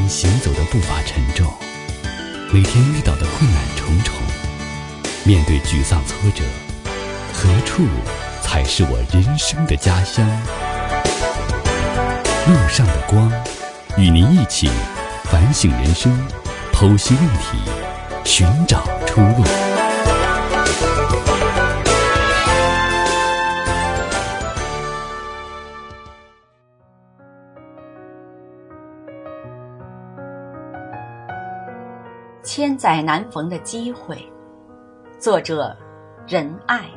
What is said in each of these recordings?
天行走的步伐沉重，每天遇到的困难重重，面对沮丧挫折，何处才是我人生的家乡？路上的光，与您一起反省人生，剖析问题，寻找出路。 千载难逢的机会，作者仁爱。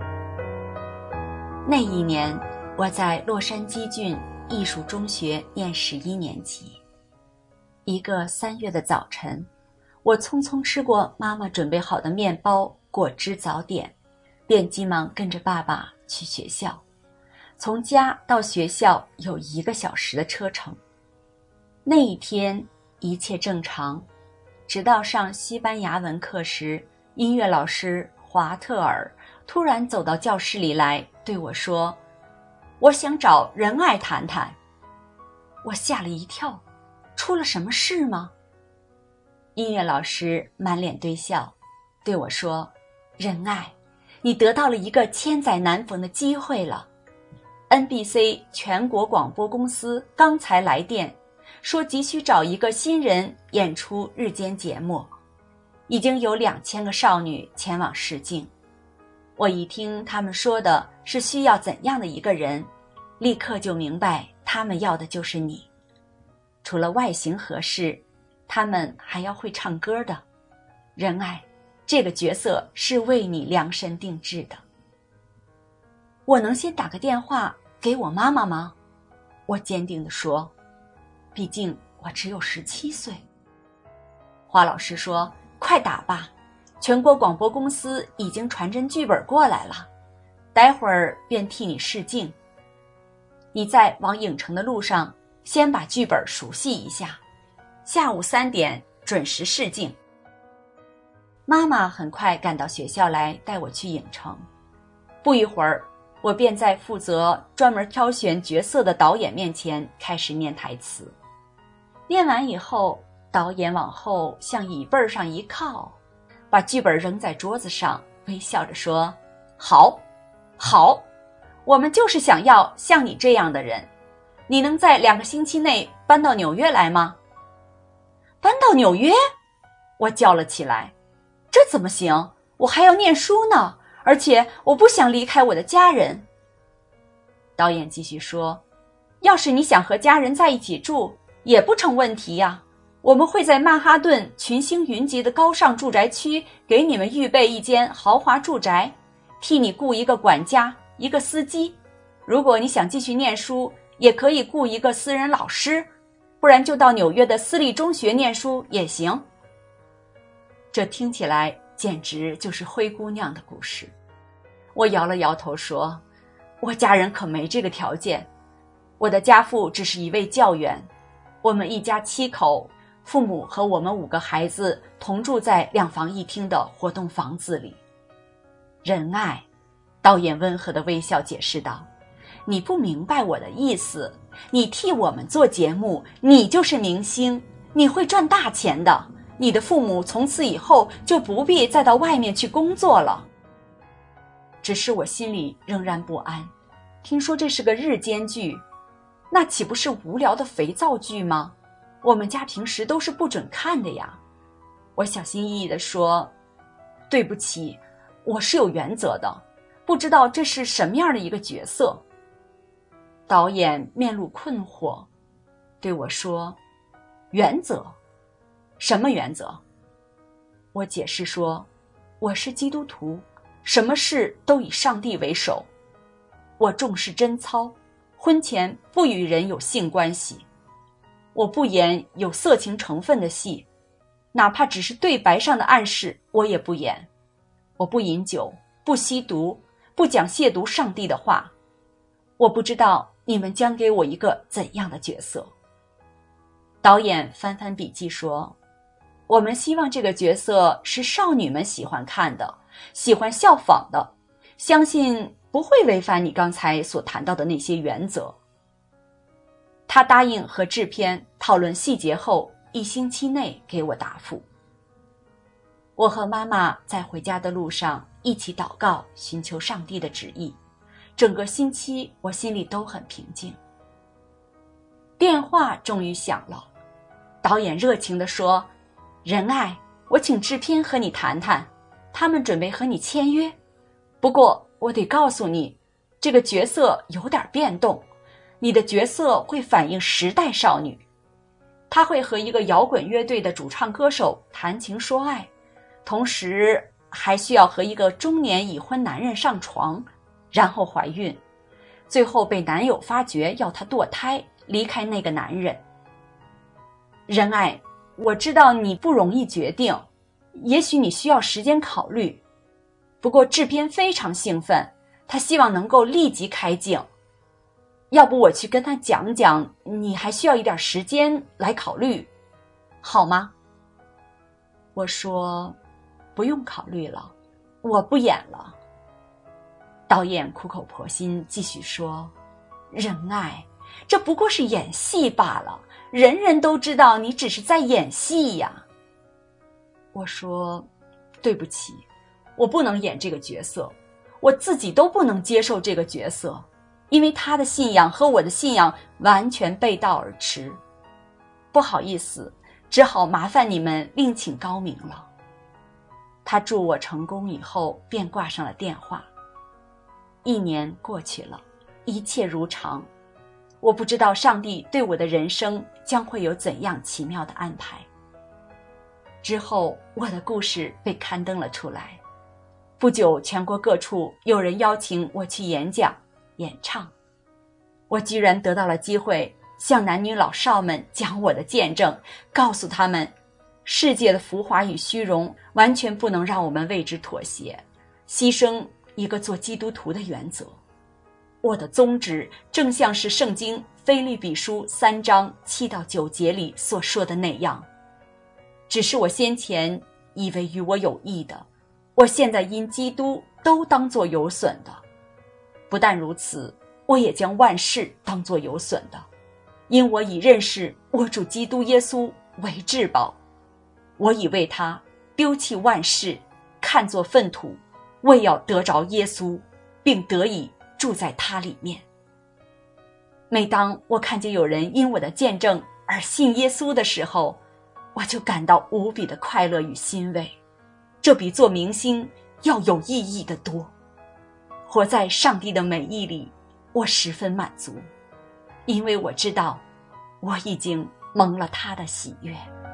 那一年，我在洛杉矶郡艺术中学念11年级。一个3月的早晨，我匆匆吃过妈妈准备好的面包、果汁早点，便急忙跟着爸爸去学校。从家到学校有1个小时的车程。那一天一切正常，直到上西班牙文课时，音乐老师华特尔突然走到教室里来，对我说：“我想找仁爱谈谈。”我吓了一跳，出了什么事吗？音乐老师满脸堆笑，对我说：“仁爱，你得到了一个千载难逢的机会了。NBC 全国广播公司刚才来电，说急需找一个新人演出日间节目，已经有2000个少女前往试镜。我一听他们说的是需要怎样的一个人，立刻就明白他们要的就是你。除了外形合适，他们还要会唱歌的。仁爱，这个角色是为你量身定制的。我能先打个电话给我妈妈吗？我坚定地说，毕竟我只有17岁。华老师说，快打吧，全国广播公司已经传真剧本过来了，待会儿便替你试镜。你在往影城的路上先把剧本熟悉一下，下午3点准时试镜。妈妈很快赶到学校来带我去影城。不一会儿，我便在负责专门挑选角色的导演面前开始念台词。念完以后，导演往后向椅背上一靠，把剧本扔在桌子上，微笑着说：“好，好，我们就是想要像你这样的人。你能在2个星期内搬到纽约来吗？”搬到纽约？我叫了起来，这怎么行？我还要念书呢，而且我不想离开我的家人。导演继续说，要是你想和家人在一起住，也不成问题呀。我们会在曼哈顿群星云集的高尚住宅区给你们预备一间豪华住宅，替你雇一个管家，一个司机。如果你想继续念书，也可以雇一个私人老师，不然就到纽约的私立中学念书也行。这听起来简直就是灰姑娘的故事。我摇了摇头说，我家人可没这个条件。我的家父只是一位教员，我们一家7口，父母和我们5个孩子同住在2房1厅的活动房子里。仁爱，导演温和地微笑解释道，你不明白我的意思，你替我们做节目，你就是明星，你会赚大钱的，你的父母从此以后就不必再到外面去工作了。只是我心里仍然不安，听说这是个日间剧，那岂不是无聊的肥皂剧吗？我们家平时都是不准看的呀。我小心翼翼地说，对不起，我是有原则的，不知道这是什么样的一个角色。导演面露困惑，对我说，原则？什么原则？我解释说，我是基督徒，什么事都以上帝为首。我重视贞操，婚前不与人有性关系。我不演有色情成分的戏，哪怕只是对白上的暗示，我也不演。我不饮酒，不吸毒，不讲亵渎上帝的话。我不知道你们将给我一个怎样的角色。导演翻翻笔记说，我们希望这个角色是少女们喜欢看的，喜欢效仿的，相信不会违反你刚才所谈到的那些原则。他答应和制片讨论细节后， 1星期内给我答复。我和妈妈在回家的路上一起祷告，寻求上帝的旨意。整个星期我心里都很平静。电话终于响了，导演热情地说：“仁爱，我请制片和你谈谈，他们准备和你签约。不过我得告诉你，这个角色有点变动，你的角色会反映时代少女。她会和一个摇滚乐队的主唱歌手谈情说爱，同时还需要和一个中年已婚男人上床，然后怀孕，最后被男友发觉要她堕胎，离开那个男人。仁爱，我知道你不容易决定，也许你需要时间考虑。不过制片非常兴奋，他希望能够立即开镜。要不我去跟他讲讲，你还需要一点时间来考虑，好吗？”我说：“不用考虑了，我不演了。”导演苦口婆心继续说：“仁爱，这不过是演戏罢了，人人都知道你只是在演戏呀。”我说：“对不起，我不能演这个角色，我自己都不能接受这个角色，因为他的信仰和我的信仰完全背道而驰。不好意思，只好麻烦你们另请高明了。”他祝我成功以后便挂上了电话。1年过去了，一切如常。我不知道上帝对我的人生将会有怎样奇妙的安排。之后我的故事被刊登了出来，不久全国各处有人邀请我去演讲演唱，我居然得到了机会向男女老少们讲我的见证，告诉他们世界的浮华与虚荣完全不能让我们为之妥协，牺牲一个做基督徒的原则。我的宗旨正像是圣经腓立比书3章7到9节里所说的那样，只是我先前以为与我有益的，我现在因基督都当作有损的。不但如此，我也将万事当作有损的，因我已认识我主基督耶稣为至宝。我已为他丢弃万事，看作粪土，为要得着耶稣，并得以住在他里面。每当我看见有人因我的见证而信耶稣的时候，我就感到无比的快乐与欣慰，这比做明星要有意义的多。活在上帝的美意里，我十分满足，因为我知道我已经蒙了他的喜悦。